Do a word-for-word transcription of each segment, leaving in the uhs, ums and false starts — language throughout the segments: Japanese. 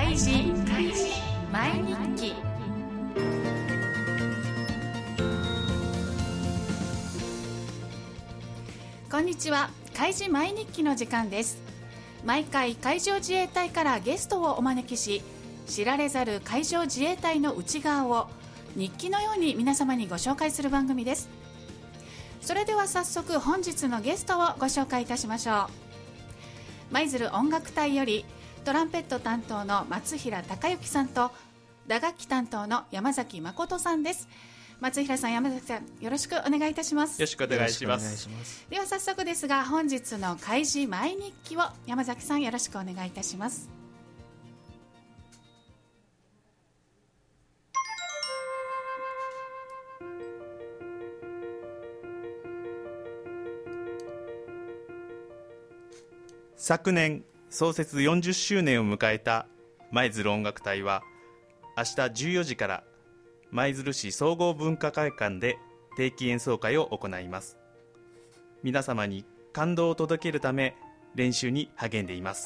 開示毎日記。こんにちは。開示毎日記の時間です。毎回海上自衛隊からゲストをお招きし、知られざる海上自衛隊の内側を日記のように皆様にご紹介する番組です。それでは早速本日のゲストをご紹介いたしましょう。舞鶴音楽隊よりトランペット担当の松平孝之さんと打楽器担当の山崎誠さんです。松平さん、山崎さん、よろしくお願いいたします。 よろしくお願いします。 では早速ですが、本日の開示毎日記を山崎さん、よろしくお願いいたします。 昨年創設よんじゅっしゅうねんを迎えた舞鶴音楽隊は、明日じゅうよじから舞鶴市総合文化会館で定期演奏会を行います。皆様に感動を届けるため練習に励んでいます。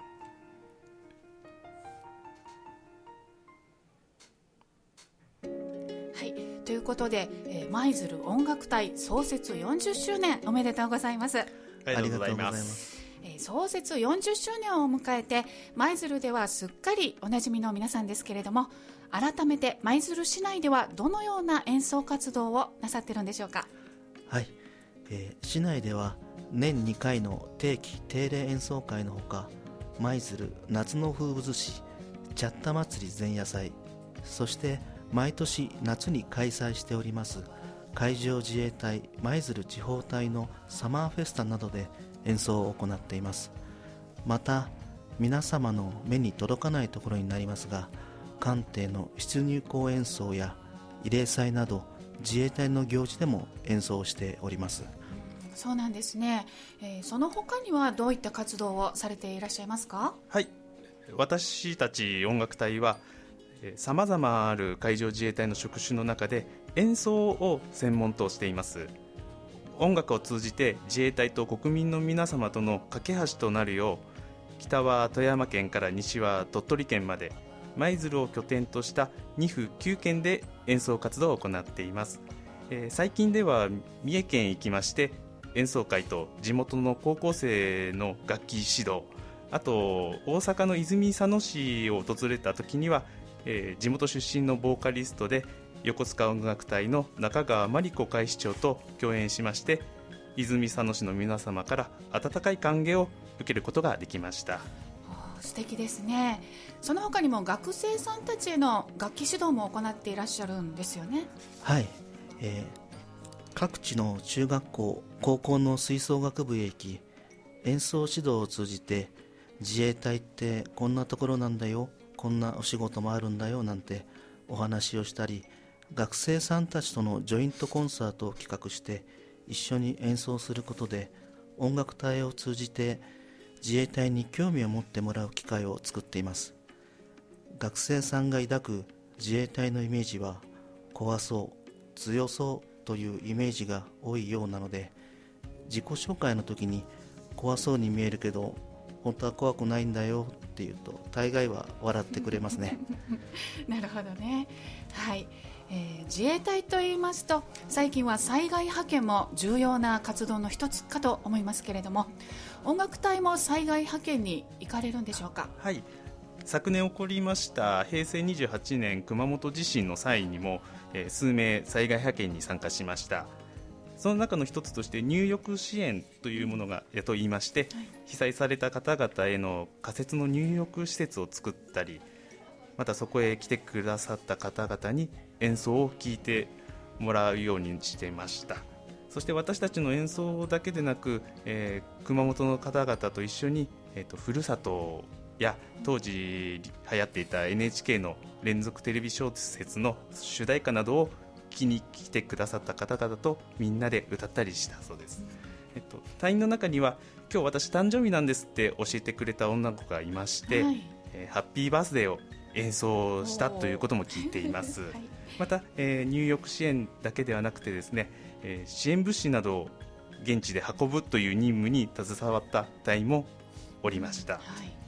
はい、ということで、えー、舞鶴音楽隊創設よんじゅっしゅうねんおめでとうございます。 ありがとうございます。 創設よんじゅっしゅうねんを迎えて、舞鶴ではすっかりおなじみの皆さんですけれども、改めて舞鶴市内ではどのような演奏活動をなさってるんでしょうか。 はい、えー、市内では年にかいの定期定例演奏会のほか、舞鶴夏の風物詩チャッタ祭り前夜祭、そして毎年夏に開催しております海上自衛隊舞鶴地方隊のサマーフェスタなどで演奏を行っています。また皆様の目に届かないところになりますが、艦艇の出入港演奏や慰霊祭など自衛隊の行事でも演奏しております。 そうなんですね、えー、その他にはどういった活動をされていらっしゃいますか。 はい、私たち音楽隊はさまざまある海上自衛隊の職種の中で演奏を専門としています。音楽を通じて自衛隊と国民の皆様との架け橋となるよう、北は富山県から西は鳥取県まで舞鶴を拠点としたに府きゅうけんで演奏活動を行っています。えー、最近では三重県へ行きまして演奏会と地元の高校生の楽器指導、あと大阪の泉佐野市を訪れた時には、えー、地元出身のボーカリストで横須賀音楽隊の中川真理子会長と共演しまして、泉佐野市の皆様から温かい歓迎を受けることができました。 素敵ですね。その他にも学生さんたちへの楽器指導も行っていらっしゃるんですよね。 はい、えー、各地の中学校高校の吹奏楽部へ行き、演奏指導を通じて自衛隊ってこんなところなんだよ、こんなお仕事もあるんだよなんてお話をしたり、学生さんたちとのジョイントコンサートを企画して一緒に演奏することで、音楽隊を通じて自衛隊に興味を持ってもらう機会を作っています。学生さんが抱く自衛隊のイメージは怖そう、強そうというイメージが多いようなので、自己紹介の時に怖そうに見えるけど本当は怖くないんだよっていうと大概は笑ってくれますね。 なるほどね。はい、えー、自衛隊といいますと最近は災害派遣も重要な活動の一つかと思いますけれども、音楽隊も災害派遣に行かれるんでしょうか。 はい、昨年起こりましたへいせいにじゅうはちねん熊本地震の際にも、えー、数名災害派遣に参加しました。その中の一つとして入浴支援というものがと言いまして、はい、被災された方々への仮設の入浴施設を作ったり、またそこへ来てくださった方々に演奏を聴いてもらうようにしていました。そして私たちの演奏だけでなく、えー、熊本の方々と一緒に、えーと、ふるさとや当時流行っていた エヌエイチケー の連続テレビ小説の主題歌などを聴きに来てくださった方々とみんなで歌ったりしたそうです。えっと、隊員の中には今日私誕生日なんですって教えてくれた女の子がいまして、はい、えー、ハッピーバースデーを演奏したということも聞いています。はい、また、えー、入浴支援だけではなくてですね、えー、支援物資などを現地で運ぶという任務に携わった隊員もおりました。はい、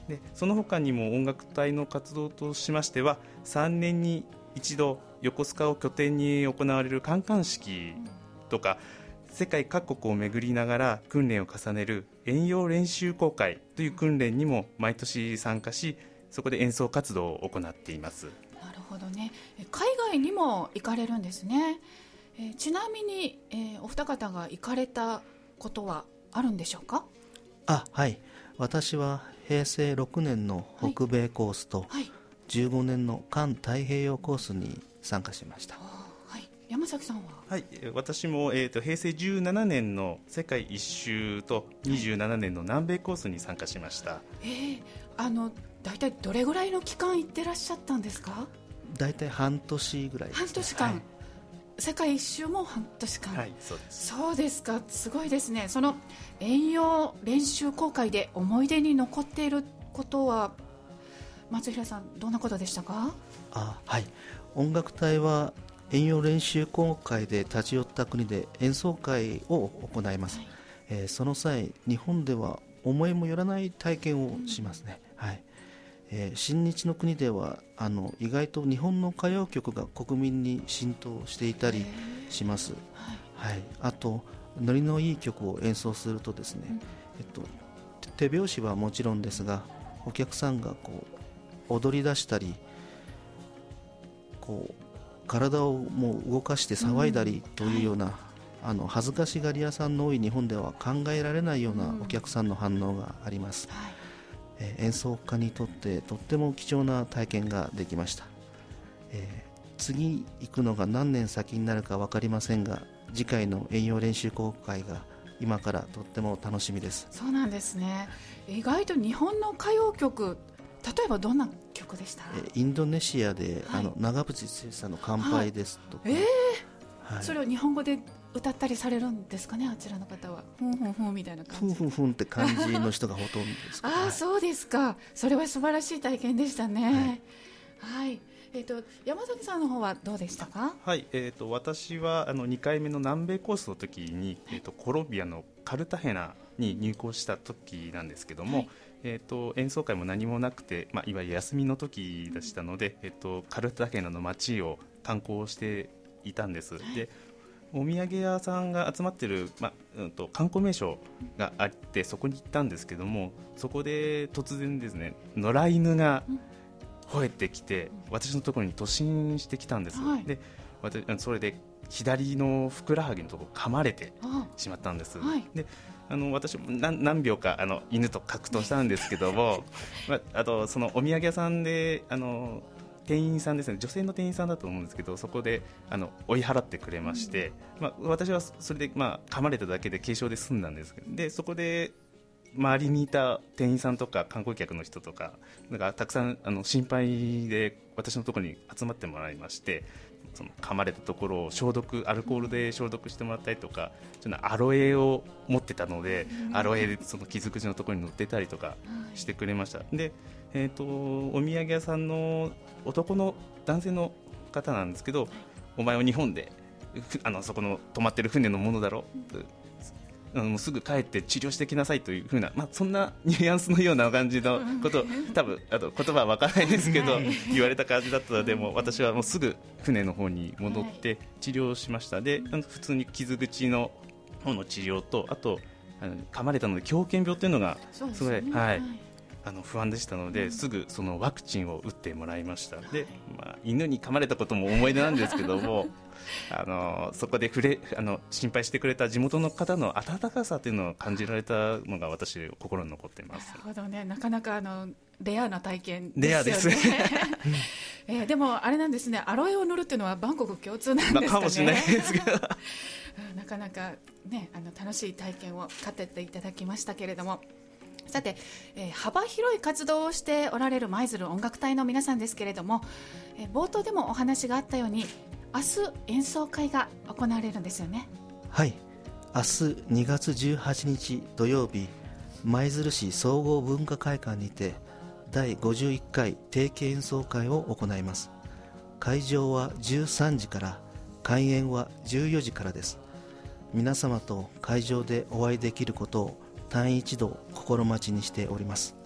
でその他にも音楽隊の活動としましては、さんねんに一度横須賀を拠点に行われる観艦式とか、世界各国を巡りながら訓練を重ねる遠洋練習航海という訓練にも毎年参加し、そこで演奏活動を行っています。 なるほどね。海外にも行かれるんですね。えー、ちなみに、えー、お二方が行かれたことはあるんでしょうか？ あ、はい。私はへいせいろくねんの北米コースと、 はいはい、 じゅうごねんの環太平洋コースに参加しました。 はい、山崎さんは？ はい、私も、えーと、へいせいじゅうななねんの世界一周とにじゅうななねんの南米コースに参加しました。はい、 えー、あのだいたいどれぐらいの期間行ってらっしゃったんですか？ だいたい半年ぐらいです、ね、 半年間、はい、世界一周も半年間。 はい、そうです。 そうですか、すごいですね。その遠洋練習航海で思い出に残っていることは、松平さんどんなことでしたか？ あ、はい、音楽隊は遠洋練習航海で立ち寄った国で演奏会を行います。はい、えー、その際、日本では思いもよらない体験をしますね。うん、はい、えー、親日の国ではあの意外と日本の歌謡曲が国民に浸透していたりします。はいはい、あとノリのいい曲を演奏するとですね、うん、えっと、手拍子はもちろんですが、お客さんがこう踊り出したり、こう体をもう動かして騒いだりというような、うん、はい、あの恥ずかしがり屋さんの多い日本では考えられないようなお客さんの反応があります。うん、はい、えー、演奏家にとってとっても貴重な体験ができました。えー、次行くのが何年先になるか分かりませんが、次回の遠洋練習航海が今からとっても楽しみです。 そうなんですね。意外と日本の歌謡曲、例えばどんな曲でした？ えインドネシアで、はい、あの長渕剛さんの乾杯ですとか、はい、えーはい、それを日本語で歌ったりされるんですかね、あちらの方は。ふんふんふんみたいな感じ。 ふんふんふんって感じの人がほとんどですか。 あ、はい、そうですか。それは素晴らしい体験でしたね。はい、はい、えーと、山崎さんの方はどうでしたか？ はい、えーと、私はあのにかいめの南米コースの時に、えーと、コロンビアのカルタヘナに入港した時なんですけども、はい、えーと、演奏会も何もなくて、まあ、いわゆる休みの時でしたので、えーと、カルタヘナの街を観光していたんです。はい、でお土産屋さんが集まっている、まあうん、と観光名所があって、そこに行ったんですけども、そこで突然ですね、野良犬が吠えてきて、私のところに突進してきたんです。はい、で私それで左のふくらはぎのところを噛まれてしまったんです。はい、であの私も 何, 何秒かあの犬と格闘したんですけどもまあ、あとそのお土産屋さんであの店員さんですね、女性の店員さんだと思うんですけど、そこであの追い払ってくれまして、うん、まあ、私はそれで、まあ、噛まれただけで軽傷で済んだんですけど、でそこで周りにいた店員さんとか観光客の人とかなんかたくさんあの心配で私のところに集まってもらいまして、その噛まれたところを消毒アルコールで消毒してもらったりとか、ちょっとアロエを持ってたので、うん、アロエでその傷口のところに塗ってたりとかしてくれました。で、えーと、お土産屋さんの男の男性の方なんですけど、お前は日本であのそこの止まってる船のものだろう、あのもうすぐ帰って治療してきなさいというふうな、まあ、そんなニュアンスのような感じのことを多分あと言葉は分からないですけど言われた感じだったので、もう私はもうすぐ船の方に戻って治療しました。で普通に傷口の方の治療と、あとあの噛まれたので狂犬病というのがすごい、ね、はい、あの不安でしたので、うん、すぐそのワクチンを打ってもらいました。で、まあ、犬に噛まれたことも思い出なんですけどもあのそこで触れあの心配してくれた地元の方の温かさというのを感じられたのが私心に残っています。 なるほどね、なかなかあのレアな体験ですよね。 レアですねえー、でもあれなんですね、アロエを塗るっていうのはバンコク共通なんですかね、まあ、 かもしれないですけどなかなか、ね、あの楽しい体験を語っていただきましたけれども、さて、えー、幅広い活動をしておられる舞鶴音楽隊の皆さんですけれども、えー、冒頭でもお話があったように明日演奏会が行われるんですよね。 はい、明日にがつじゅうはちにち土曜日、舞鶴市総合文化会館にてだいごじゅういっかい定期演奏会を行います。会場はじゅうさんじから、開演はじゅうよじからです。皆様と会場でお会いできることを単一度心待ちにしております。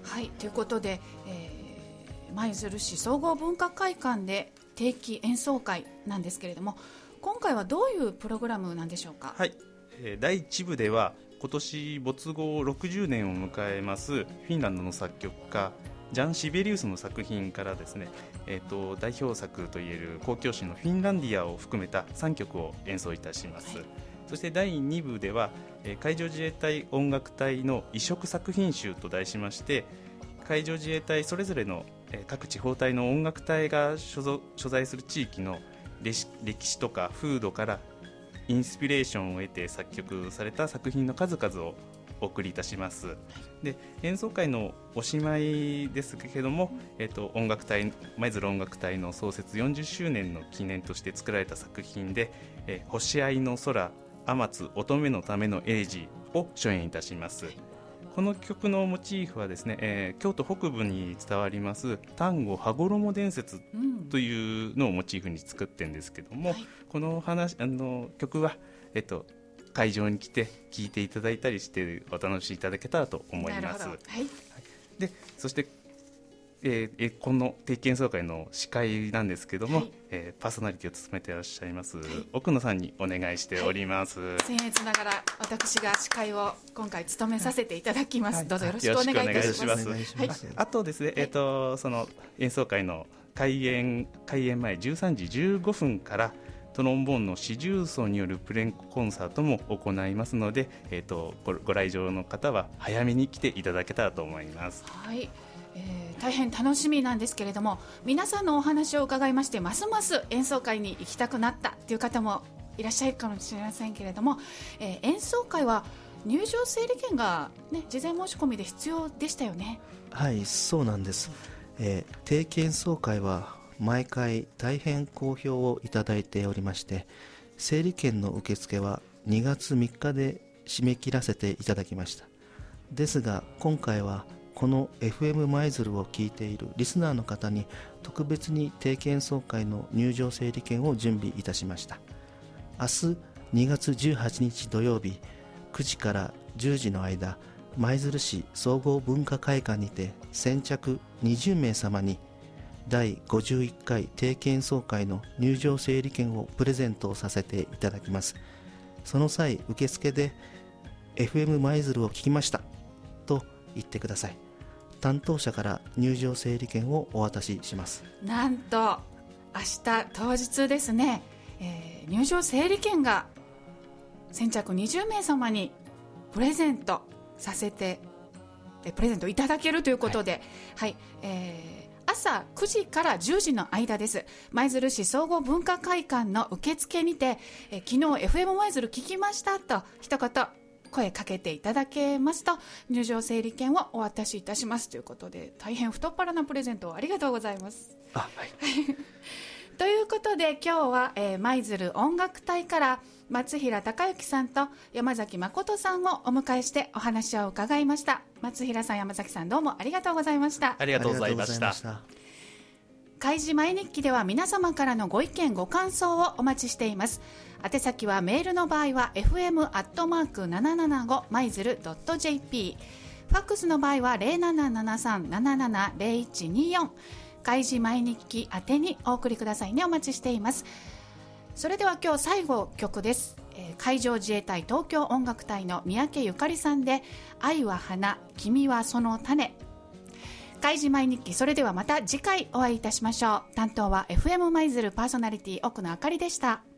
はい、ということで、えー、舞鶴市総合文化会館で定期演奏会なんですけれども、今回はどういうプログラムなんでしょうか。 はい、えー、だいいち部では今年没後ろくじゅうねんを迎えますフィンランドの作曲家ジャン・シベリウスの作品からですね、えー、と代表作といえる交響詩のフィンランディアを含めたさんきょくを演奏いたします、はい。そしてだいに部では、えー、海上自衛隊音楽隊の異色作品集と題しまして、海上自衛隊それぞれの、えー、各地方隊の音楽隊が所属所在する地域の歴史とか風土からインスピレーションを得て作曲された作品の数々をお送りいたします。で、演奏会のおしまいですけれども、えー、と音楽隊舞鶴音楽隊の創設よんじゅっしゅうねんの記念として作られた作品で、えー、星合いの空、天津乙女のためのエレジーを初演いたします。この曲のモチーフはですね、えー、京都北部に伝わります丹後羽衣伝説というのをモチーフに作ってるんですけども、うん、はい、この話あの曲は、えっと、会場に来て聴いていただいたりしてお楽しみいただけたらと思います。はい、でそして、えー、この定期演奏会の司会なんですけども、はい、えー、パーソナリティを務めていらっしゃいます、はい、奥野さんにお願いしております。はい、 僭越ながら私が司会を今回務めさせていただきます。はい、どうぞよろしくお願いいたします。はい、 あとですね、はい、えー、とその演奏会の開演開演前じゅうさんじじゅうごふんからトロンボーンの四重奏によるプレンコンサートも行いますので、えー、と ご, ご来場の方は早めに来ていただけたらと思います。 はい、えー、大変楽しみなんですけれども、皆さんのお話を伺いまして、ますます演奏会に行きたくなったという方もいらっしゃるかもしれませんけれども、えー、演奏会は入場整理券が、ね、事前申し込みで必要でしたよね。 はい、そうなんです。えー、定期演奏会は毎回大変好評をいただいておりまして、整理券の受付はにがつみっかで締め切らせていただきました。ですが今回はこの エフエム 舞鶴を聞いているリスナーの方に特別に定期演奏会の入場整理券を準備いたしました。明日にがつじゅうはちにち土曜日くじからじゅうじの間、舞鶴市総合文化会館にて先着にじゅうめい様にだいごじゅういっかい定期演奏会の入場整理券をプレゼントさせていただきます。その際受付で エフエム 舞鶴を聞きましたと言ってください。担当者から入場整理券をお渡しします。 なんと明日当日ですね、えー、入場整理券が先着にじゅうめい様にプレゼントさせてえプレゼントいただけるということで、はいはい、えー朝くじからじゅうじの間です。舞鶴市総合文化会館の受付にて、え昨日 エフエム 舞鶴聞きましたと一言声かけていただけますと入場整理券をお渡しいたしますということで、大変太っ腹なプレゼントをありがとうございます。 あ、はいということで今日は、えー、舞鶴音楽隊から松平孝之さんと山崎誠さんをお迎えしてお話を伺いました。松平さん、山崎さん、どうもありがとうございました。 ありがとうございました。 開示毎日記では皆様からのご意見ご感想をお待ちしています。宛先はメールの場合は エフエム アットマーク ななななご マイズル ドット ジェーピー、 ファックスの場合は ゼロななななさん なななな ゼロいちによん、開示毎日記宛てにお送りくださいね。お待ちしています。それでは今日最後曲です。えー、海上自衛隊東京音楽隊の三宅ゆかりさんで愛は花、君はその種。開示毎日記、それではまた次回お会いいたしましょう。担当は エフエム 舞鶴パーソナリティ奥野あかりでした。